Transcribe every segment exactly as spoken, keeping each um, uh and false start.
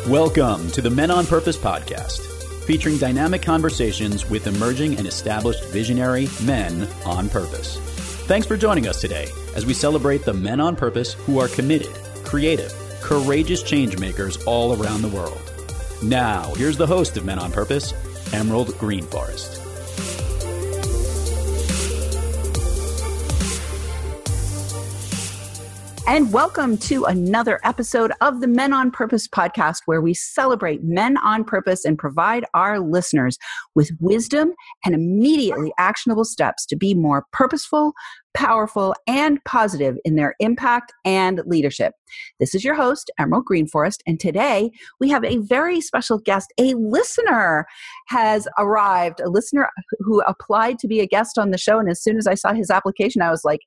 Welcome to the Men on Purpose podcast, featuring dynamic conversations with emerging and established visionary men on purpose. Thanks for joining us today as we celebrate the men on purpose who are committed, creative, courageous change makers all around the world. Now, here's the host of Men on Purpose, Emerald Greenforest. And welcome to another episode of the Men on Purpose podcast, where we celebrate men on purpose and provide our listeners with wisdom and immediately actionable steps to be more purposeful, powerful, and positive in their impact and leadership. This is your host, Emerald Greenforest, and today we have a very special guest. A listener has arrived, a listener who applied to be a guest on the show, and as soon as I saw his application, I was like,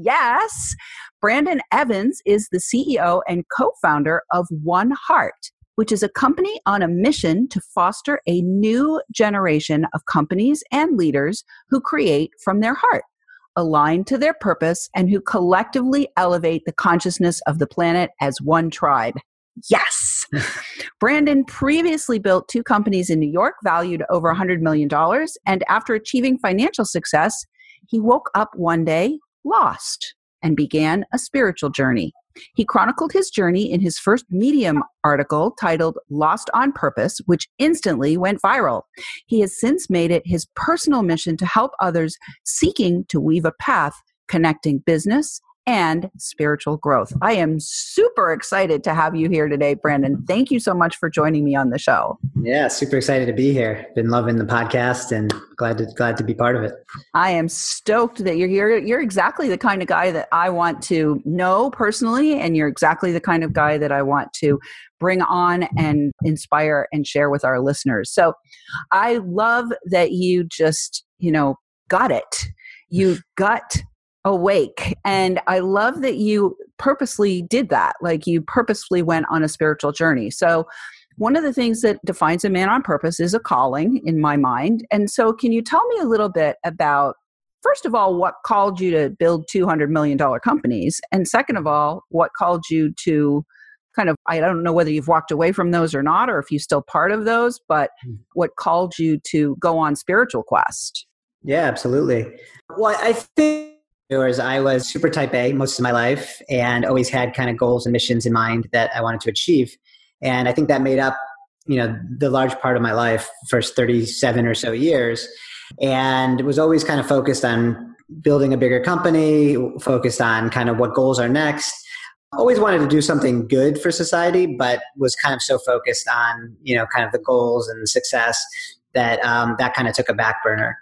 yes! Brandon Evans is the C E O and co-founder of One Heart, which is a company on a mission to foster a new generation of companies and leaders who create from their heart, aligned to their purpose, and who collectively elevate the consciousness of the planet as one tribe. Yes! Brandon previously built two companies in New York valued over one hundred million dollars, and after achieving financial success, he woke up one day lost and began a spiritual journey. He chronicled his journey in his first Medium article titled Lost on Purpose, which instantly went viral. He has since made it his personal mission to help others seeking to weave a path connecting business and spiritual growth. I am super excited to have you here today, Brandon. Thank you so much for joining me on the show. Yeah, super excited to be here. Been loving the podcast and glad to glad to be part of it. I am stoked that you're here. You're exactly the kind of guy that I want to know personally, and you're exactly the kind of guy that I want to bring on and inspire and share with our listeners. So I love that you just, you know, got it. You got awake. And I love that you purposely did that. Like you purposefully went on a spiritual journey. So one of the things that defines a man on purpose is a calling in my mind. And so can you tell me a little bit about, first of all, what called you to build two hundred million dollars companies? And second of all, what called you to kind of, I don't know whether you've walked away from those or not, or if you're still part of those, but what called you to go on spiritual quest? Yeah, absolutely. Well, I think Whereas I was super type A most of my life and always had kind of goals and missions in mind that I wanted to achieve. And I think that made up, you know, the large part of my life, first thirty-seven or so years, and was always kind of focused on building a bigger company, focused on kind of what goals are next. Always wanted to do something good for society, but was kind of so focused on, you know, kind of the goals and success that um, that kind of took a back burner.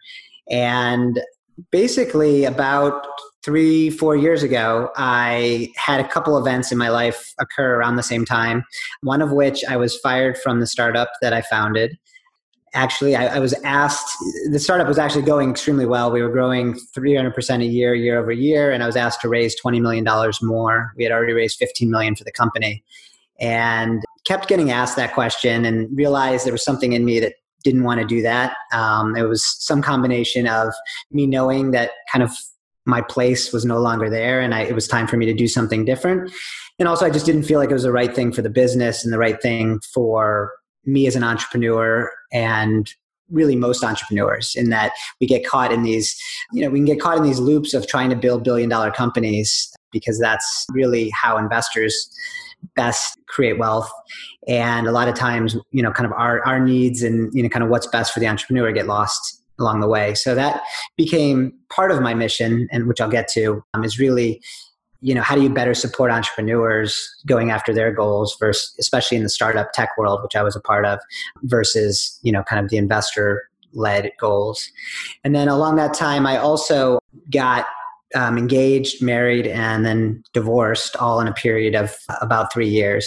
And basically about three, four years ago, I had a couple events in my life occur around the same time, one of which I was fired from the startup that I founded. Actually, I, I was asked, the startup was actually going extremely well. We were growing three hundred percent a year, year over year, and I was asked to raise twenty million dollars more. We had already raised fifteen million dollars for the company, and kept getting asked that question and realized there was something in me that didn't want to do that. Um, it was some combination of me knowing that kind of my place was no longer there and I, it was time for me to do something different. And also I just didn't feel like it was the right thing for the business and the right thing for me as an entrepreneur, and really most entrepreneurs, in that we get caught in these, you know, we can get caught in these loops of trying to build billion dollar companies, because that's really how investors best create wealth. And a lot of times, you know, kind of our, our needs and, you know, kind of what's best for the entrepreneur get lost along the way. So that became part of my mission, and which I'll get to, um, is really, you know, how do you better support entrepreneurs going after their goals versus, especially in the startup tech world, which I was a part of, versus, you know, kind of the investor led goals. And then along that time, I also got Um, engaged, married, and then divorced, all in a period of about three years.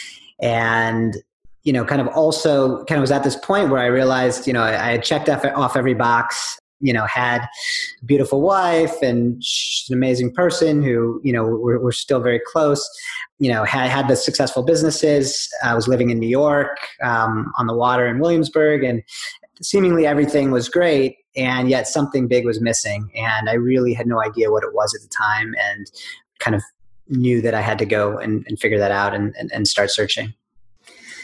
And, you know, kind of also kind of was at this point where I realized, you know, I, I had checked off, off every box, you know, had a beautiful wife and she's an amazing person who, you know, we're, we're still very close, you know, had, had the successful businesses. I was living in New York, um, on the water in Williamsburg, and seemingly everything was great. And yet something big was missing. And I really had no idea what it was at the time, and kind of knew that I had to go and, and figure that out and, and, and start searching.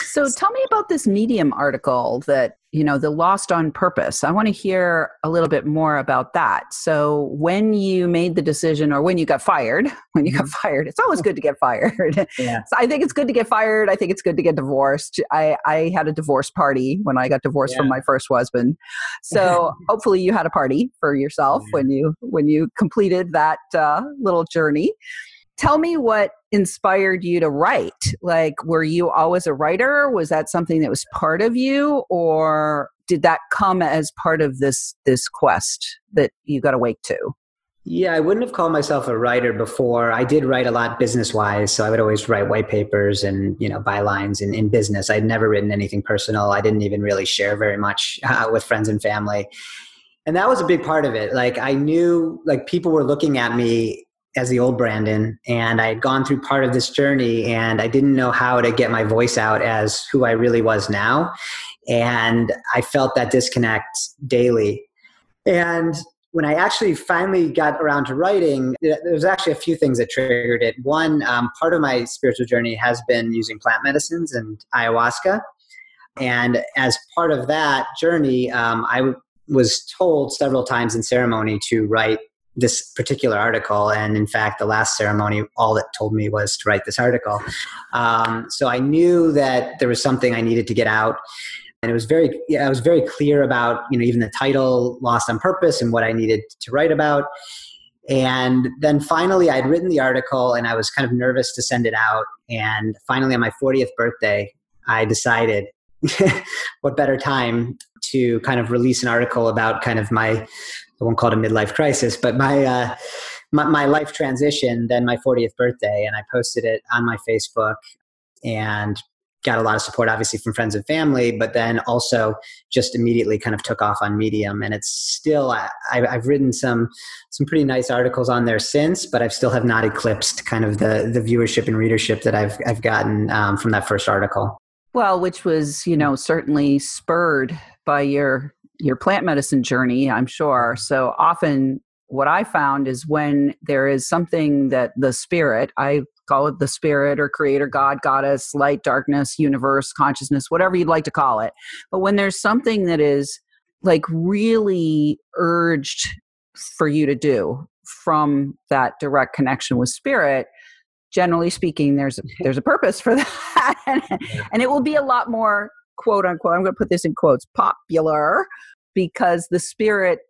So tell me about this Medium article that, you know, the Lost on Purpose. I want to hear a little bit more about that. So when you made the decision, or when you got fired, when you got fired, it's always good to get fired. Yeah. So I think it's good to get fired. I think it's good to get divorced. I, I had a divorce party when I got divorced Yeah. from my first husband. So hopefully you had a party for yourself Yeah. when you, when you completed that uh, little journey. Tell me what inspired you to write. Like, were you always a writer? Was that something that was part of you, or did that come as part of this this quest that you got awake to? Yeah, I wouldn't have called myself a writer before. I did write a lot business-wise, so I would always write white papers and, you know, bylines in, in business. I'd never written anything personal. I didn't even really share very much uh, with friends and family. And that was a big part of it. Like, I knew, like, people were looking at me as the old Brandon, and I had gone through part of this journey, and I didn't know how to get my voice out as who I really was now. And I felt that disconnect daily. And when I actually finally got around to writing, there was actually a few things that triggered it. One, um, part of my spiritual journey has been using plant medicines and ayahuasca. And as part of that journey, um, I w- was told several times in ceremony to write this particular article. And in fact, the last ceremony, all it told me was to write this article. Um, so I knew that there was something I needed to get out. And it was very, yeah, I was very clear about, you know, even the title, Lost on Purpose, and what I needed to write about. And then finally I'd written the article, and I was kind of nervous to send it out. And finally on my fortieth birthday, I decided what better time to kind of release an article about kind of my, I won't call it a midlife crisis, but my, uh, my, my life transition than my fortieth birthday. And I posted it on my Facebook and got a lot of support, obviously, from friends and family, but then also just immediately kind of took off on Medium. And it's still, I, I've written some, some pretty nice articles on there since, but I still have not eclipsed kind of the, the viewership and readership that I've, I've gotten um, from that first article. Well, which was, you know, certainly spurred by your your plant medicine journey, I'm sure. So often what I found is when there is something that the spirit, I call it the spirit or creator, God, goddess, light, darkness, universe, consciousness, whatever you'd like to call it. But when there's something that is like really urged for you to do from that direct connection with spirit, generally speaking, there's a, there's a purpose for that. and, and it will be a lot more, quote unquote, I'm going to put this in quotes, popular, because the spirit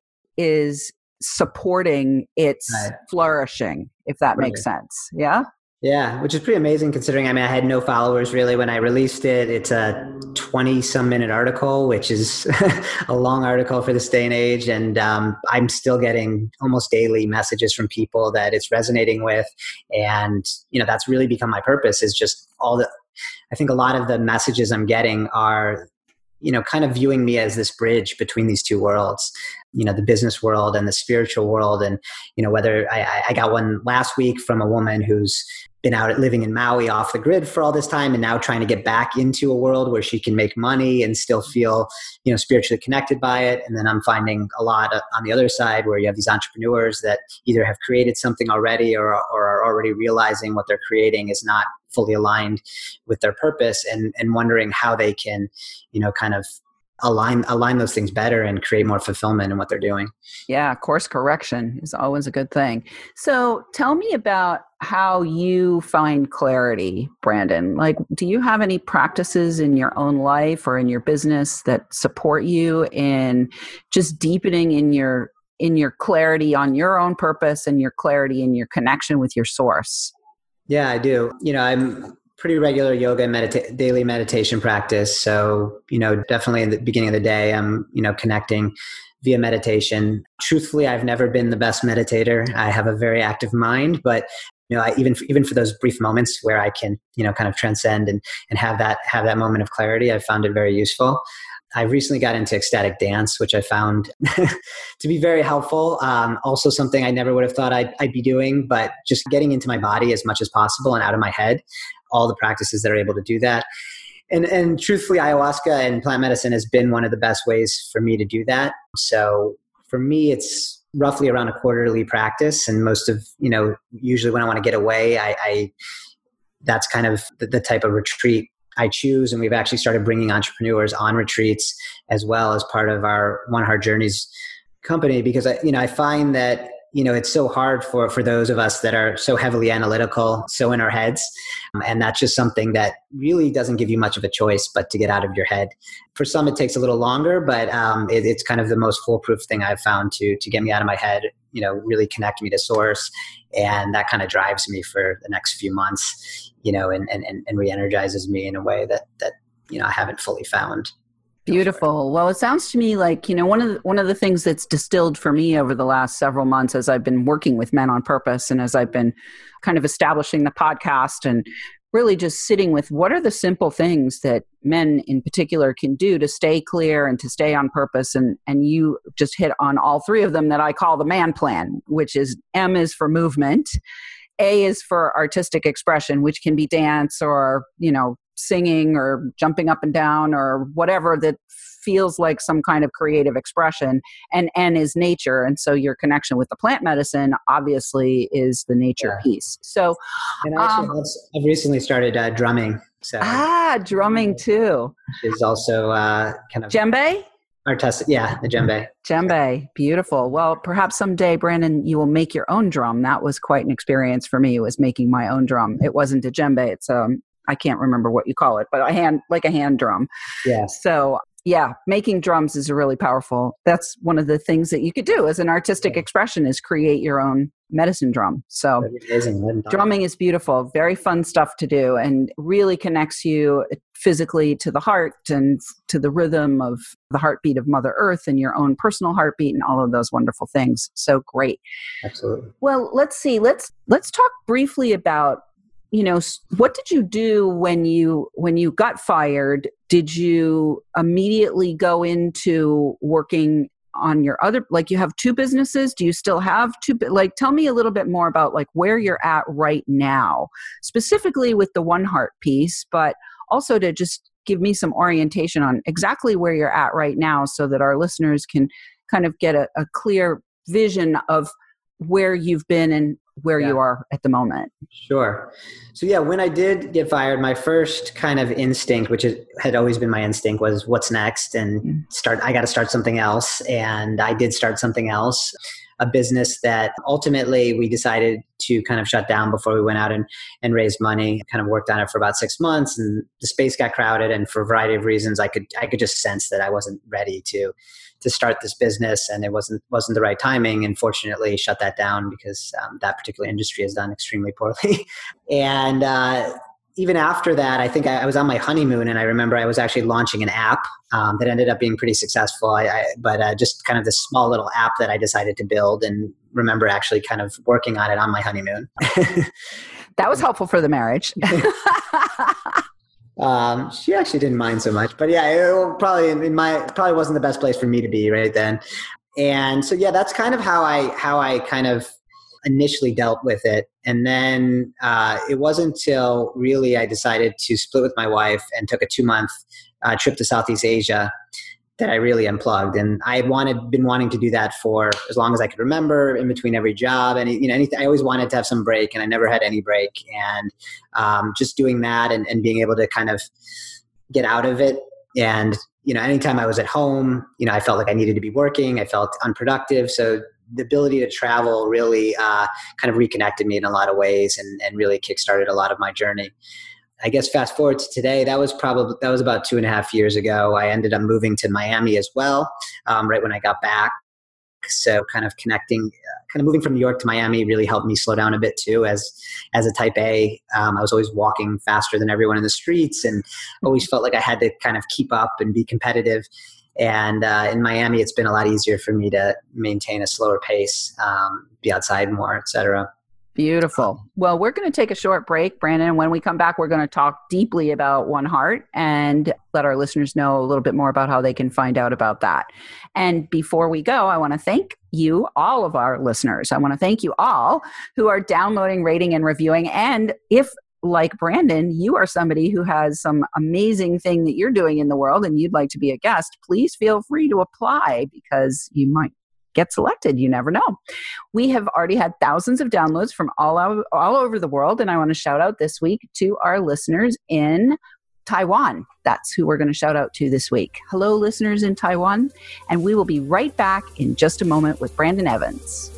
is supporting its right. flourishing, if that right. makes sense. Yeah? Yeah, which is pretty amazing considering, I mean, I had no followers really when I released it. It's a twenty some minute article, which is a long article for this day and age. And um, I'm still getting almost daily messages from people that it's resonating with. And, you know, that's really become my purpose, is just all the, I think a lot of the messages I'm getting are, you know, kind of viewing me as this bridge between these two worlds, you know, the business world and the spiritual world. And, you know, whether I, I got one last week from a woman who's been out living in Maui off the grid for all this time and now trying to get back into a world where she can make money and still feel, you know, spiritually connected by it. And then I'm finding a lot on the other side where you have these entrepreneurs that either have created something already or, or are already realizing what they're creating is not fully aligned with their purpose, and, and wondering how they can, you know, kind of align align those things better and create more fulfillment in what they're doing. Yeah, course correction is always a good thing. So tell me about how you find clarity, Brandon. Like, do you have any practices in your own life or in your business that support you in just deepening in your in your clarity on your own purpose and your clarity in your connection with your source? Yeah, I do. You know, I'm pretty regular yoga and medita- daily meditation practice. So, you know, definitely in the beginning of the day, I'm, you know, connecting via meditation. Truthfully, I've never been the best meditator. I have a very active mind, but you know, I, even for, even for those brief moments where I can, you know, kind of transcend and and have that have that moment of clarity, I found it very useful. I recently got into ecstatic dance, which I found to be very helpful. Um, also something I never would have thought I'd, I'd be doing, but just getting into my body as much as possible and out of my head, all the practices that are able to do that. And, and truthfully, ayahuasca and plant medicine has been one of the best ways for me to do that. So for me, it's roughly around a quarterly practice. And most of, you know, usually when I want to get away, I, I that's kind of the, the type of retreat I choose. And we've actually started bringing entrepreneurs on retreats as well as part of our One Heart Journeys company, because I, you know, I find that, you know, it's so hard for, for those of us that are so heavily analytical, so in our heads. Um, and that's just something that really doesn't give you much of a choice, but to get out of your head. For some, it takes a little longer, but um, it, it's kind of the most foolproof thing I've found to, to get me out of my head, you know, really connect me to source. And that kind of drives me for the next few months, you know, and, and, and re-energizes me in a way that, that, you know, I haven't fully found. Beautiful. Well, it sounds to me like, you know, one of the, one of the things that's distilled for me over the last several months as I've been working with Men on Purpose and as I've been kind of establishing the podcast and really just sitting with what are the simple things that men in particular can do to stay clear and to stay on purpose. And, and you just hit on all three of them that I call the MAN plan, which is M is for movement. A is for artistic expression, which can be dance or, you know, singing or jumping up and down or whatever that feels like some kind of creative expression. And N is nature. And so your connection with the plant medicine obviously is the nature yeah. piece. So and actually, um, I've recently started uh, drumming. So ah, drumming too. Which is also uh, kind of djembe? Artistic, yeah, the djembe. Djembe, beautiful. Well, perhaps someday, Brandon, you will make your own drum. That was quite an experience for me. It was making my own drum. It wasn't a djembe. It's um, I can't remember what you call it, but a hand, like a hand drum. Yeah. So yeah, making drums is really powerful. That's one of the things that you could do as an artistic yeah. expression is create your own medicine drum. So drumming is beautiful, very fun stuff to do and really connects you physically to the heart and to the rhythm of the heartbeat of Mother Earth and your own personal heartbeat and all of those wonderful things. So great. Absolutely. Well, let's see. Let's let's talk briefly about, you know, what did you do when you when you got fired? Did you immediately go into working on your other, like you have two businesses? Do you still have two? Like, tell me a little bit more about like where you're at right now, specifically with the One Heart piece, but also to just give me some orientation on exactly where you're at right now so that our listeners can kind of get a, a clear vision of where you've been and where yeah. you are at the moment. Sure. So yeah, when I did get fired, my first kind of instinct, which is, had always been my instinct, was what's next and start, I got to start something else. And I did start something else, a business that ultimately we decided to kind of shut down before we went out and, and raised money. Kind of worked on it for about six months and the space got crowded. And for a variety of reasons, I could, I could just sense that I wasn't ready to to start this business and it wasn't wasn't the right timing, and fortunately shut that down because um, that particular industry has done extremely poorly. and uh, even after that, I think I, I was on my honeymoon and I remember I was actually launching an app um, that ended up being pretty successful. I, I, but uh, just kind of this small little app that I decided to build, and remember actually kind of working on it on my honeymoon. That was helpful for the marriage. Um, she actually didn't mind so much, but yeah, it probably in my, probably wasn't the best place for me to be right then. And so, yeah, that's kind of how I, how I kind of initially dealt with it. And then, uh, it wasn't until really I decided to split with my wife and took a two month, uh, trip to Southeast Asia that I really unplugged. And I had wanted, been wanting to do that for as long as I could remember, in between every job. And, you know, anything, I always wanted to have some break, and I never had any break. And um, just doing that and, and being able to kind of get out of it. And, you know, anytime I was at home, you know, I felt like I needed to be working. I felt unproductive. So the ability to travel really uh, kind of reconnected me in a lot of ways and, and really kickstarted a lot of my journey. I guess fast forward to today, that was probably, that was about two and a half years ago. I ended up moving to Miami as well, um, right when I got back. So kind of connecting, uh, kind of moving from New York to Miami really helped me slow down a bit too. As, as a type A, um, I was always walking faster than everyone in the streets and always felt like I had to kind of keep up and be competitive. And uh, in Miami, it's been a lot easier for me to maintain a slower pace, um, be outside more, et cetera. Beautiful. Well, we're going to take a short break, Brandon. When we come back, we're going to talk deeply about One Heart and let our listeners know a little bit more about how they can find out about that. And before we go, I want to thank you, all of our listeners. I want to thank you all who are downloading, rating, and reviewing. And if, like Brandon, you are somebody who has some amazing thing that you're doing in the world and you'd like to be a guest, please feel free to apply because you might get selected. You never know. We have already had thousands of downloads from all, out, all over the world. And I want to shout out this week to our listeners in Taiwan. That's who we're going to shout out to this week. Hello, listeners in Taiwan. And we will be right back in just a moment with Brandon Evans.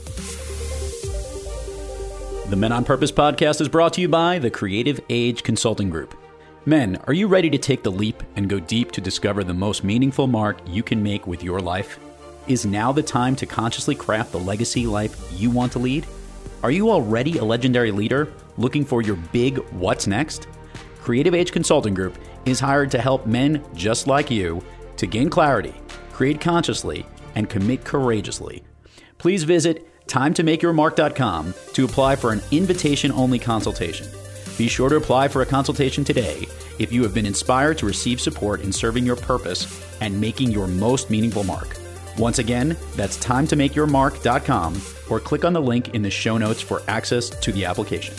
The Men on Purpose podcast is brought to you by the Creative Age Consulting Group. Men, are you ready to take the leap and go deep to discover the most meaningful mark you can make with your life? Is now the time to consciously craft the legacy life you want to lead? Are you already a legendary leader looking for your big what's next? Creative Age Consulting Group is hired to help men just like you to gain clarity, create consciously, and commit courageously. Please visit time to make your mark dot com to apply for an invitation-only consultation. Be sure to apply for a consultation today if you have been inspired to receive support in serving your purpose and making your most meaningful mark. Once again, that's time to make your mark dot com or click on the link in the show notes for access to the application.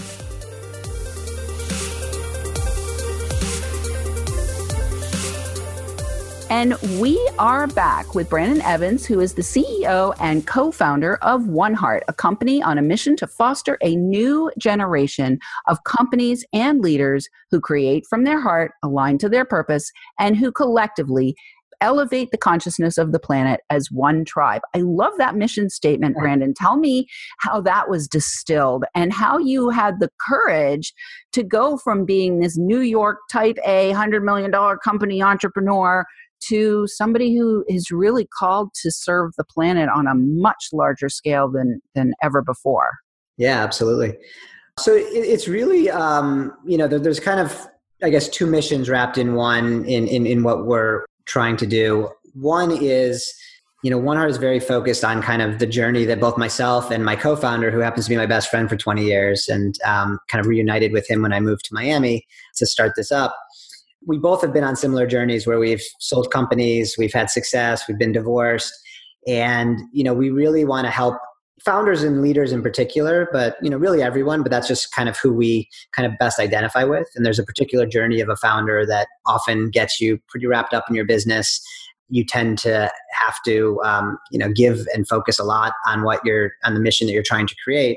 And we are back with Brandon Evans, who is the C E O and co-founder of One Heart, a company on a mission to foster a new generation of companies and leaders who create from their heart, aligned to their purpose, and who collectively elevate the consciousness of the planet as one tribe. I love that mission statement, Brandon. Tell me how that was distilled and how you had the courage to go from being this New York type A one hundred million dollars company entrepreneur to somebody who is really called to serve the planet on a much larger scale than than ever before. Yeah, absolutely. So it, it's really, um, you know, there, there's kind of, I guess, two missions wrapped in one in, in, in what we're trying to do. One is, you know, One Heart is very focused on kind of the journey that both myself and my co-founder, who happens to be my best friend for twenty years, and um, kind of reunited with him when I moved to Miami to start this up. We both have been on similar journeys where we've sold companies, we've had success, we've been divorced. And, you know, we really want to help founders and leaders in particular, but, you know, really everyone, but that's just kind of who we kind of best identify with. And there's a particular journey of a founder that often gets you pretty wrapped up in your business. You tend to have to, um, you know, give and focus a lot on what you're, on the mission that you're trying to create.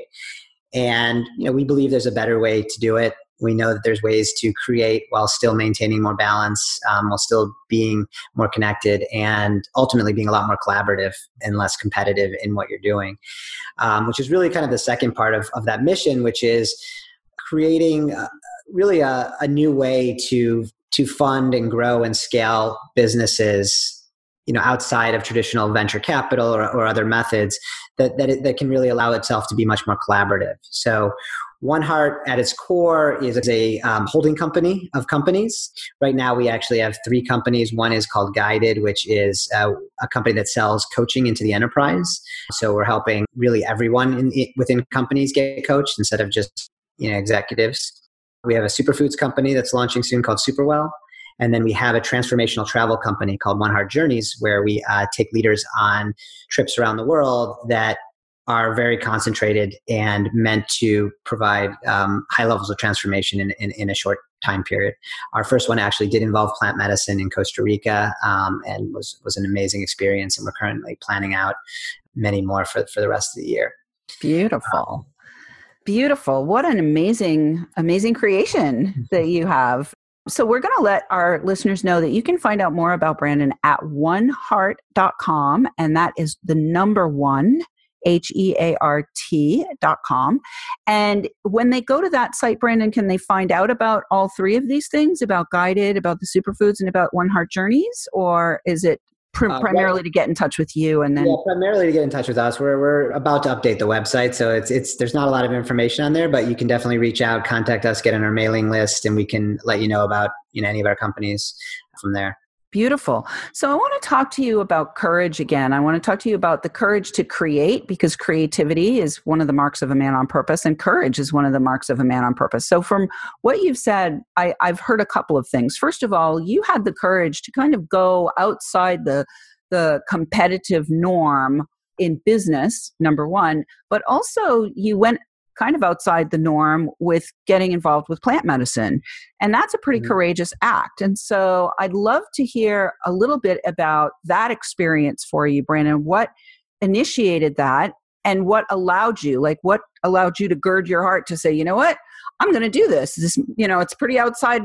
And, you know, we believe there's a better way to do it. We know that there's ways to create while still maintaining more balance, um, while still being more connected, and ultimately being a lot more collaborative and less competitive in what you're doing, um, which is really kind of the second part of, of that mission, which is creating uh, really a, a new way to to fund and grow and scale businesses, you know, outside of traditional venture capital or, or other methods that that, it, that can really allow itself to be much more collaborative. So One Heart at its core is a um, holding company of companies. Right now, we actually have three companies. One is called Guided, which is uh, a company that sells coaching into the enterprise. So we're helping really everyone in, in, within companies get coached instead of just, you know, executives. We have a superfoods company that's launching soon called Superwell. And then we have a transformational travel company called One Heart Journeys, where we uh, take leaders on trips around the world that are very concentrated and meant to provide um, high levels of transformation in, in, in a short time period. Our first one actually did involve plant medicine in Costa Rica, um, and was was an amazing experience. And we're currently planning out many more for, for the rest of the year. Beautiful. Um, Beautiful. What an amazing, amazing creation that you have. So we're going to let our listeners know that you can find out more about Brandon at one heart dot com. And that is the number one, H E A R T dot com. And when they go to that site, Brandon, can they find out about all three of these things, about Guided, about the superfoods, and about One Heart Journeys? Or is it pr- uh, primarily well, to get in touch with you? And then yeah, primarily to get in touch with us. We're we're about to update the website, so it's it's there's not a lot of information on there, but you can definitely reach out, contact us, get on our mailing list, and we can let you know about, you know, any of our companies from there. Beautiful. So I want to talk to you about courage again. I want to talk to you about the courage to create, because creativity is one of the marks of a man on purpose, and courage is one of the marks of a man on purpose. So from what you've said, I, I've heard a couple of things. First of all, you had the courage to kind of go outside the, the competitive norm in business, number one, but also you went kind of outside the norm with getting involved with plant medicine. And that's a pretty mm-hmm. courageous act. And so I'd love to hear a little bit about that experience for you, Brandon. What initiated that, and what allowed you, like what allowed you to gird your heart to say, you know what, I'm going to do this. This, you know, it's pretty outside the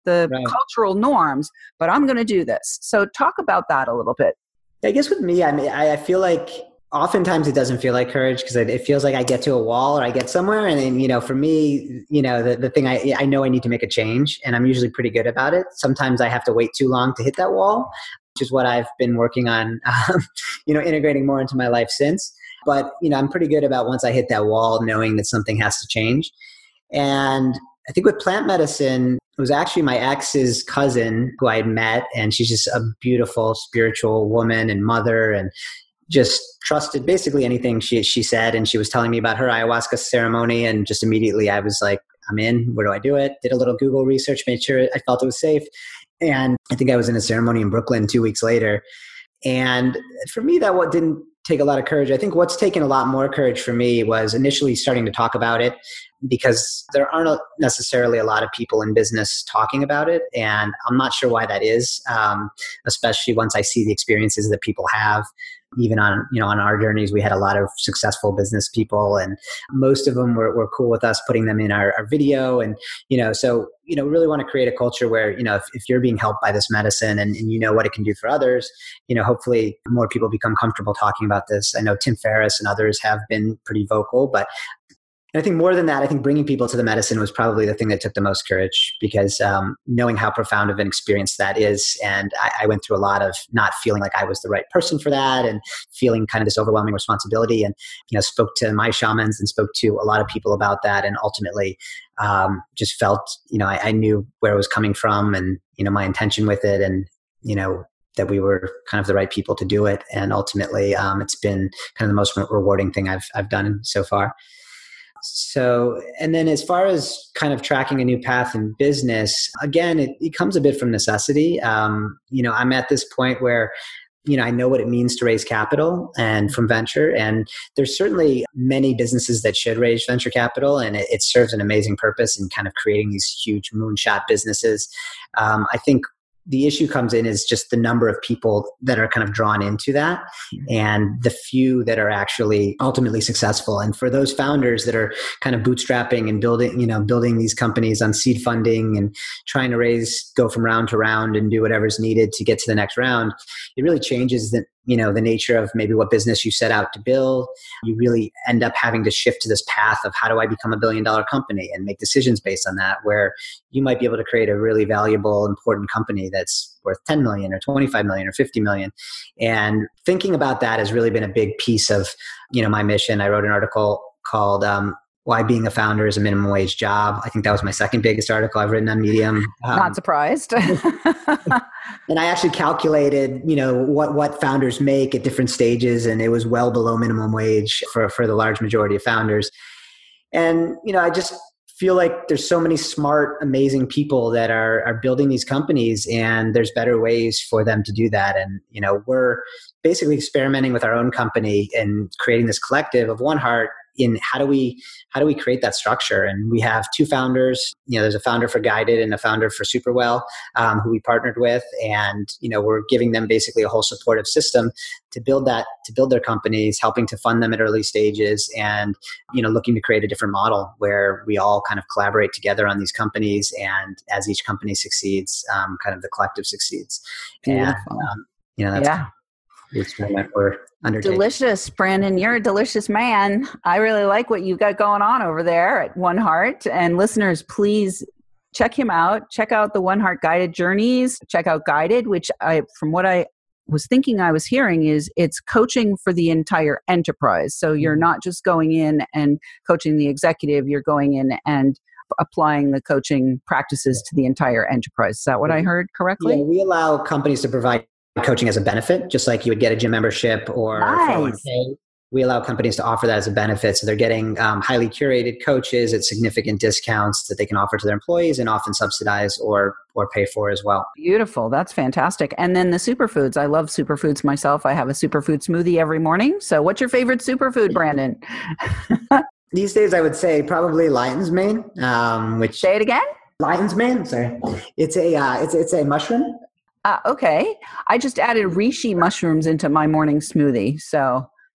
the Right. cultural norms, but I'm going to do this. So talk about that a little bit. I guess with me, I mean, I I feel like oftentimes it doesn't feel like courage because it, it feels like I get to a wall or I get somewhere. And then, you know, for me, you know, the, the thing I, I know I need to make a change, and I'm usually pretty good about it. Sometimes I have to wait too long to hit that wall, which is what I've been working on, um, you know, integrating more into my life since. But, you know, I'm pretty good about once I hit that wall, knowing that something has to change. And I think with plant medicine, it was actually my ex's cousin who I had met, and she's just a beautiful spiritual woman and mother, and just trusted basically anything she she said. And she was telling me about her ayahuasca ceremony, and just immediately I was like, I'm in. Where do I do it? Did a little Google research, made sure I felt it was safe. And I think I was in a ceremony in Brooklyn two weeks later. And for me, that what didn't take a lot of courage. I think what's taken a lot more courage for me was initially starting to talk about it, because there aren't necessarily a lot of people in business talking about it. And I'm not sure why that is, um, especially once I see the experiences that people have. Even on, you know, on our journeys, we had a lot of successful business people, and most of them were, were cool with us putting them in our, our video. And, you know, so, you know, we really want to create a culture where, you know, if, if you're being helped by this medicine and, and you know what it can do for others, you know, hopefully more people become comfortable talking about this. I know Tim Ferriss and others have been pretty vocal, but I think more than that, I think bringing people to the medicine was probably the thing that took the most courage, because um, knowing how profound of an experience that is. And I, I went through a lot of not feeling like I was the right person for that, and feeling kind of this overwhelming responsibility, and, you know, spoke to my shamans and spoke to a lot of people about that. And ultimately um, just felt, you know, I, I knew where it was coming from, and, you know, my intention with it, and, you know, that we were kind of the right people to do it. And ultimately um, it's been kind of the most rewarding thing I've I've done so far. So, and then as far as kind of tracking a new path in business, again, it, it comes a bit from necessity. Um, you know, I'm at this point where, you know, I know what it means to raise capital and from venture, and there's certainly many businesses that should raise venture capital, and it, it serves an amazing purpose in kind of creating these huge moonshot businesses. Um, I think the issue comes in is just the number of people that are kind of drawn into that, and the few that are actually ultimately successful. And for those founders that are kind of bootstrapping and building, you know, building these companies on seed funding and trying to raise, go from round to round and do whatever's needed to get to the next round, it really changes the, you know, the nature of maybe what business you set out to build. You really end up having to shift to this path of how do I become a billion dollar company, and make decisions based on that, where you might be able to create a really valuable, important company that's worth ten million or twenty-five million or fifty million. And thinking about that has really been a big piece of, you know, my mission. I wrote an article called, um, Why Being a Founder is a Minimum Wage Job. I think that was my second biggest article I've written on Medium. Um, Not surprised. And I actually calculated, you know, what, what founders make at different stages, and it was well below minimum wage for, for the large majority of founders. And, you know, I just feel like there's so many smart, amazing people that are, are building these companies, and there's better ways for them to do that. And, you know, we're basically experimenting with our own company and creating this collective of One Heart in how do we how do we create that structure. And we have two founders. You know, there's a founder for Guided and a founder for Superwell, um, who we partnered with, and, you know, we're giving them basically a whole supportive system to build that to build their companies, helping to fund them at early stages, and, you know, looking to create a different model where we all kind of collaborate together on these companies, and as each company succeeds, um, kind of the collective succeeds. Beautiful. And um, you know, that's yeah. kind of the experiment we're undertaking. Delicious, Brandon. You're a delicious man. I really like what you got going on over there at One Heart. And listeners, please check him out. Check out the One Heart Guided Journeys. Check out Guided, which I, from what I was thinking I was hearing, is it's coaching for the entire enterprise. So you're not just going in and coaching the executive, you're going in and applying the coaching practices to the entire enterprise. Is that what I heard correctly? Yeah, we allow companies to provide coaching as a benefit, just like you would get a gym membership or Nice. four oh one k. We allow companies to offer that as a benefit. So they're getting um, highly curated coaches at significant discounts that they can offer to their employees, and often subsidize or or pay for as well. Beautiful. That's fantastic. And then the superfoods. I love superfoods myself. I have a superfood smoothie every morning. So what's your favorite superfood, Brandon? These days, I would say probably lion's mane, um, which Say it again? lion's mane. Sorry, it's a uh, it's it's a mushroom. Uh, okay. I just added reishi mushrooms into my morning smoothie. So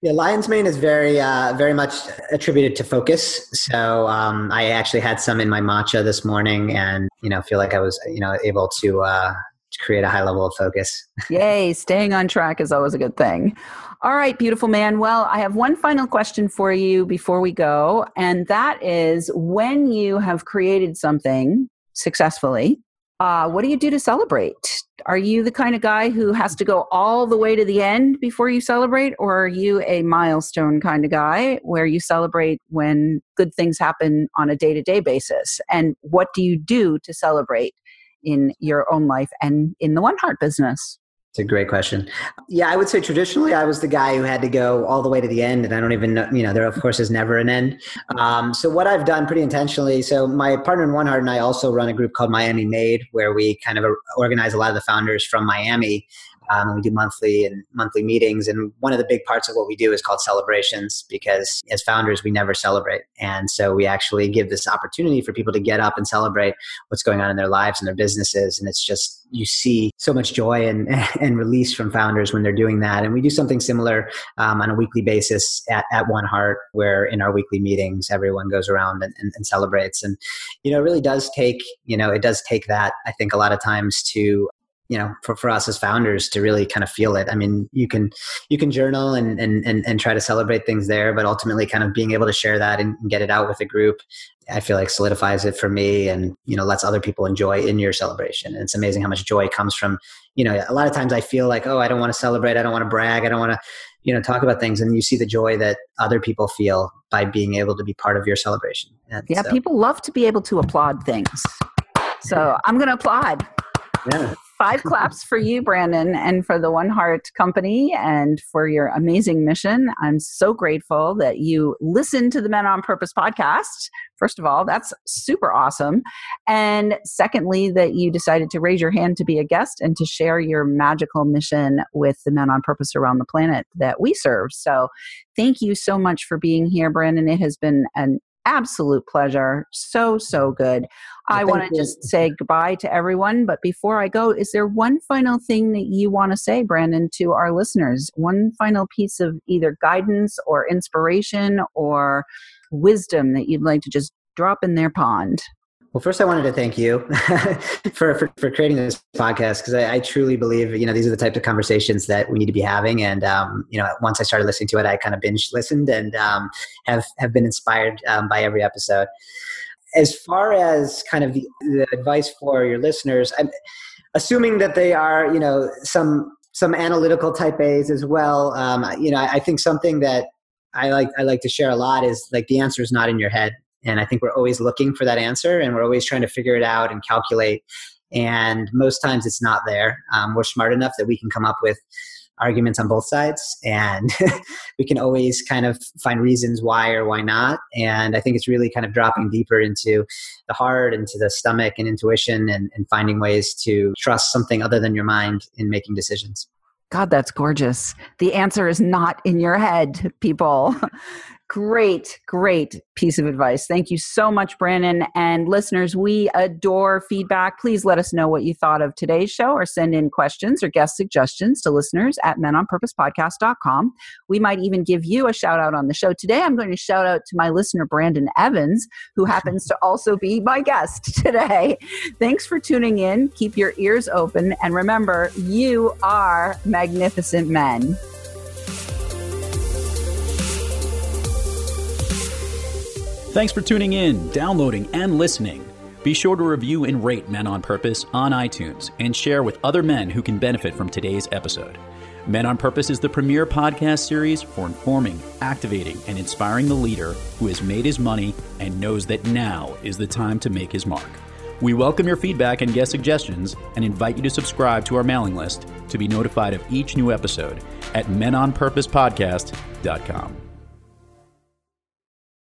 Yeah, lion's mane is very, uh, very much attributed to focus. So um, I actually had some in my matcha this morning, and you know, feel like I was, you know, able to, uh, to create a high level of focus. Yay! Staying on track is always a good thing. All right, beautiful man. Well, I have one final question for you before we go, and that is: when you have created something successfully, uh, what do you do to celebrate? Are you the kind of guy who has to go all the way to the end before you celebrate, or are you a milestone kind of guy where you celebrate when good things happen on a day-to-day basis? And what do you do to celebrate in your own life and in the One Heart business? It's a great question. Yeah, I would say traditionally I was the guy who had to go all the way to the end, and I don't even know, you know, there of course is never an end. Um, so what I've done pretty intentionally, so my partner in One Heart and I also run a group called Miami Made, where we kind of organize a lot of the founders from Miami. Um, we do monthly and monthly meetings. And one of the big parts of what we do is called celebrations, because as founders, we never celebrate. And so we actually give this opportunity for people to get up and celebrate what's going on in their lives and their businesses. And it's just, you see so much joy and, and release from founders when they're doing that. And we do something similar um, on a weekly basis at, at One Heart, where in our weekly meetings, everyone goes around and, and, and celebrates. And, you know, it really does take, you know, it does take that, I think, a lot of times to, you know, for, for us as founders to really kind of feel it. I mean, you can, you can journal and, and, and, and try to celebrate things there, but ultimately kind of being able to share that and get it out with a group, I feel like solidifies it for me and, you know, lets other people enjoy in your celebration. And it's amazing how much joy comes from, you know, a lot of times I feel like, oh, I don't want to celebrate. I don't want to brag. I don't want to, you know, talk about things. And you see the joy that other people feel by being able to be part of your celebration. And yeah. So, people love to be able to applaud things. So I'm going to applaud. Yeah. Five claps for you, Brandon, and for the One Heart Company and for your amazing mission. I'm so grateful that you listened to the Men on Purpose podcast. First of all, that's super awesome. And secondly, that you decided to raise your hand to be a guest and to share your magical mission with the Men on Purpose around the planet that we serve. So thank you so much for being here, Brandon. It has been an absolute pleasure. So, so good. I want to just say goodbye to everyone. But before I go, is there one final thing that you want to say, Brandon, to our listeners? One final piece of either guidance or inspiration or wisdom that you'd like to just drop in their pond? Well, first I wanted to thank you for, for, for creating this podcast, because I, I truly believe, you know, these are the types of conversations that we need to be having. And, um, you know, once I started listening to it, I kind of binge listened and um, have, have been inspired um, by every episode. As far as kind of the, the advice for your listeners, I'm assuming that they are, you know, some some analytical type A's as well. Um, you know, I, I think something that I like I like to share a lot is like the answer is not in your head. And I think we're always looking for that answer, and we're always trying to figure it out and calculate. And most times it's not there. Um, we're smart enough that we can come up with arguments on both sides, and we can always kind of find reasons why or why not. And I think it's really kind of dropping deeper into the heart, into the stomach and intuition, and, and finding ways to trust something other than your mind in making decisions. God, that's gorgeous. The answer is not in your head, people. Great, great piece of advice. Thank you so much, Brandon. And listeners, we adore feedback. Please let us know what you thought of today's show, or send in questions or guest suggestions to listeners at men on purpose podcast dot com. We might even give you a shout out on the show. Today, I'm going to shout out to my listener, Brandon Evans, who happens to also be my guest today. Thanks for tuning in. Keep your ears open. And remember, you are magnificent men. Thanks for tuning in, downloading, and listening. Be sure to review and rate Men on Purpose on iTunes and share with other men who can benefit from today's episode. Men on Purpose is the premier podcast series for informing, activating, and inspiring the leader who has made his money and knows that now is the time to make his mark. We welcome your feedback and guest suggestions and invite you to subscribe to our mailing list to be notified of each new episode at men on purpose podcast dot com.